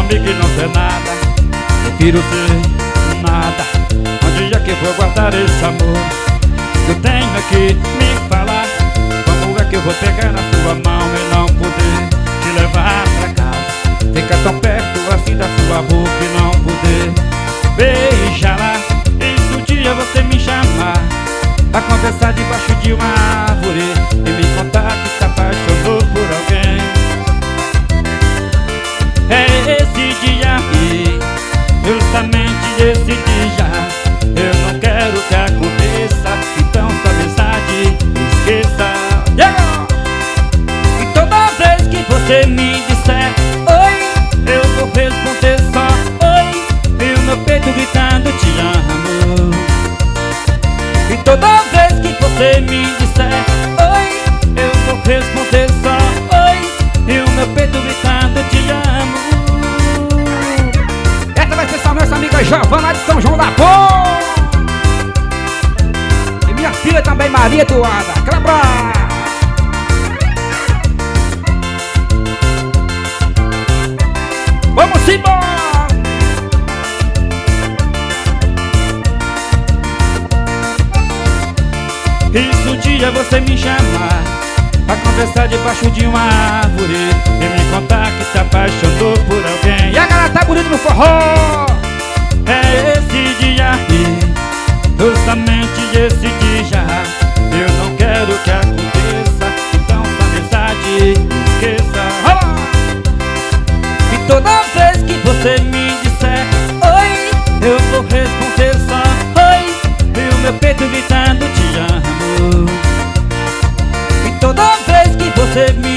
amigo e não ser nada. Prefiro ser nada. Onde é que vou guardar esse amor? Eu tenho que me falar. Como é que eu vou pegar na sua mão e não poder te levar pra casa? Ficar tão perto assim da sua boca e não poder beijar lá. E se um dia você me chamar pra conversar debaixo de uma árvore e me contar que se apaixonou por alguém, é esse dia aí, justamente esse dia. Eu não quero que aconteça, então sua amizade esqueça. E toda vez que você me disser oi, eu vou responder só oi, e o meu peito gritando te amo. E toda vez que você me disser oi, eu vou responder só oi, e o meu peito gritando te amo. Essa vai ser só nossa amiga Giovana de São João da Pô. E minha filha também, Maria Eduarda. Clebra! Vamos embora! E se um dia você me chamar pra conversar debaixo de uma árvore e me contar que se apaixonou por alguém, E a galera tá bonita no forró. é esse dia aí, justamente esse dia. Eu não quero que aconteça, então sua amizade esqueça. E toda vez que você me disser oi, eu vou responder só oi, e o meu peito gritando te amo. E toda vez que você me